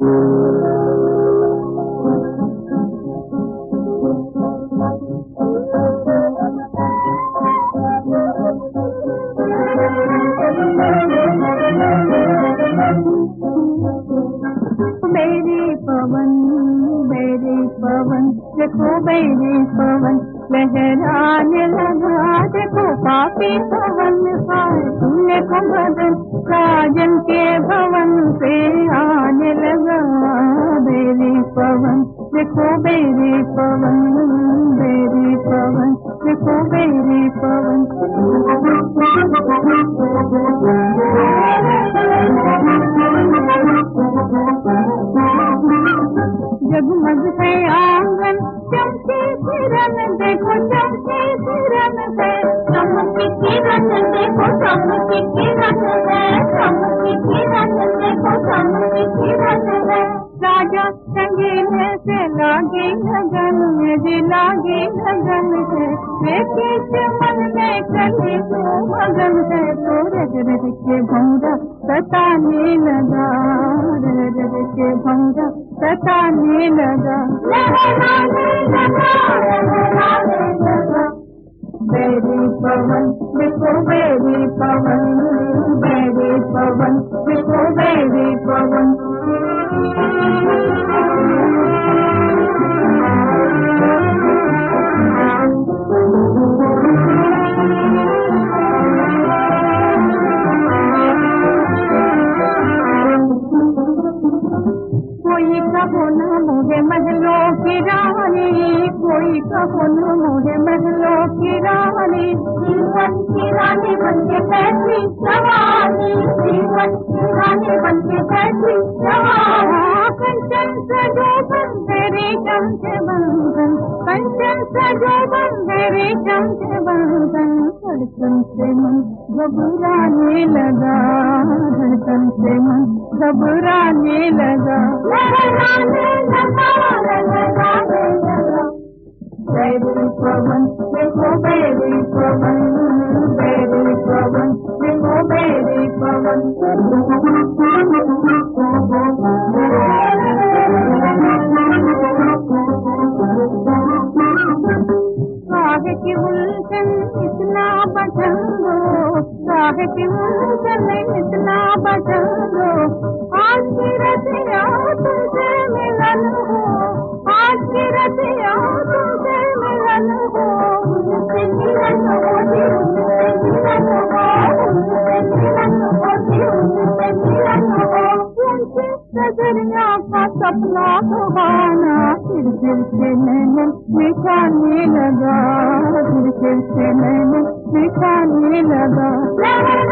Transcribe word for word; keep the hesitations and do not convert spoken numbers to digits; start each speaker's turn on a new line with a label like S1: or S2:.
S1: Berry पवन berry पवन देखो berry पवन लहराने लगा, देखो पापी पवन पाए तुमने को बदन राजन के भवन से आने लगा। बेरी पवन देखो बेरी पवन बेरी पवन देखो बेरी पवन। जगमग है आंगन चमके किरण देखो, चमके किरण है चमकी किरण देखो, चमकी किरण है चमकी किरण देखो, चमकी किरण है। राजा रंगीले से लागे लगन जी लागे लगन है, देखे से मन में चले तो मगन है। तो रज रज के भौरा सताने लगा, रज रज के भौरा सताने लगा, लहराने लगा लहराने लगा। बेरी पवन देखो बेरी पवन बेरी पवन देखो बेरी पवन। कोई कहो न मोहे महलों की रानी, कोई कहो न मोहे महलों की रानी, जीवन की रानी बनके बैठी जवानी, जीवन की रानी बनके बैठी जवानी। कंचन सजो बंदरे चमके बंधन, कंचन सजो बंदरे चमके बंधन। धड़कन से मन घबराने लगा, धड़कन से मन घबराने लगा, लहराने लगा लहराने लगा। बेरी पवन देखो बेरी पवन बेरी पवन देखो बेरी पवन। काहे की उलझन इतना बचंगो, काहे की उलझन इतना बचंगो। आज की रतिया तुमसे मिलन हो, आज की रतिया तुमसे मिलन हो। मुझसे मिलन होती मुझसे मिलन हो, मुझसे मिलन होती मुझसे मिलन हो। तुमसे नजरिया का सपना सुहाना, फिर फिर से मैंने दिखाने लगा, फिर फिर से मैंने दिखाने लगा।